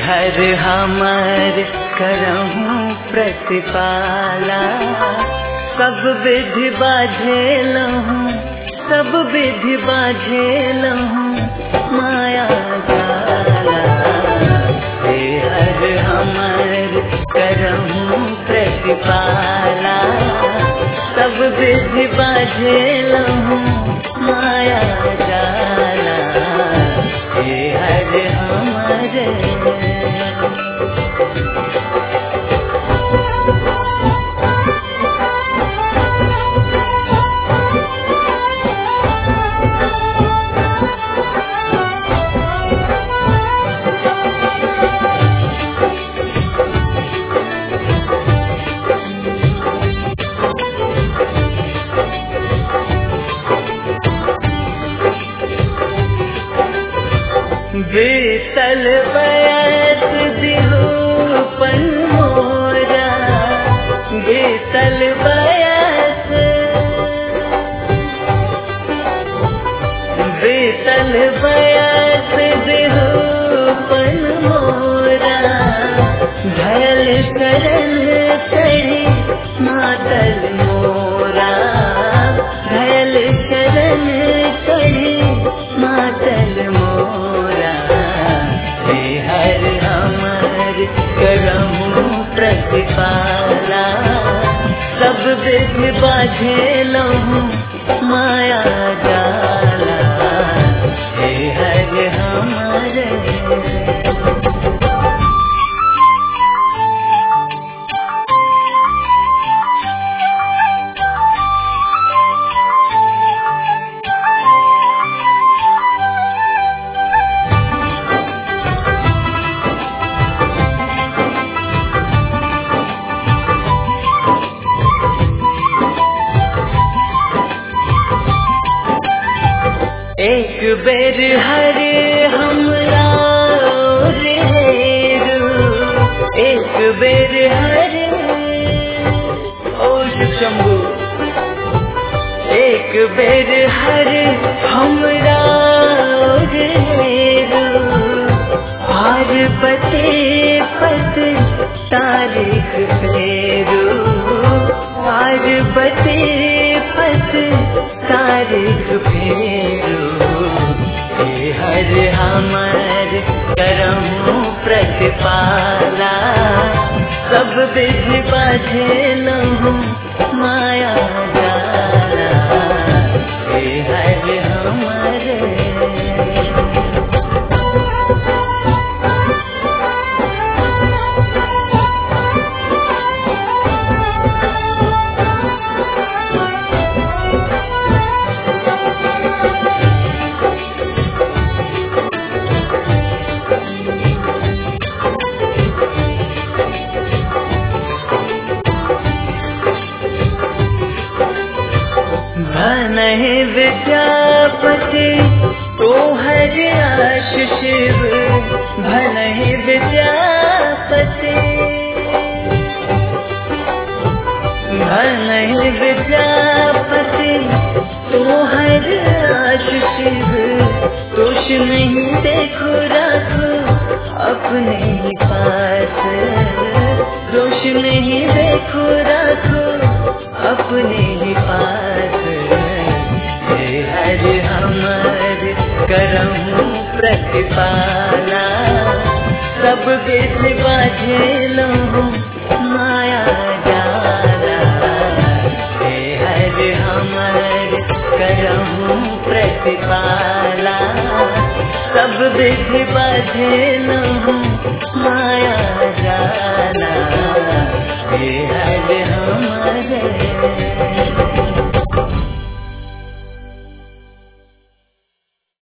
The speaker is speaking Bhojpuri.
हर हमर करहु प्रतिपाला, सब विधि बाझेलहु, सब विधि बाझेलहु माया जाला। हे हर हमर करहु प्रतिपाला, सब विधि बाझेलहु माया जाला। हे हर हमर बीतल बयस दिहूपन मोरा, बीतल बयस, बीतल बयस दिहूपन मोरा, धयल करन करी मातल मोरा, धयल करन करी मातल मोरा। हर हमर करहु प्रतिपाला, सब विधि बाझेलहु माया जाला। हे हर हमर एक बेर हरे हमरा रेरू, एक बेर हरे ओ शंभू, एक बेर हरे हमरा रेरू, पार बते पत तारीख फेरू, पार बते पत तारीख फेरू। हर हमर करहु प्रतिपाला, सब विधि बाझेलहु माया जाला। हे हर हमर नहीं विद्यापति तोहर आशीष, भनहि विद्यापति, भनहि विद्यापति तोहर आशीष। दोष नहीं देखो रखो अपने ही पास, दोष नहीं देखो रखो अपने ही पास। हर हमर करहु प्रतिपाला, सब विधि बाझेलहु माया जाला। हे हर हमर करहु प्रतिपाला, सब विधि बाझेलहु माया जाला। हे हर हमर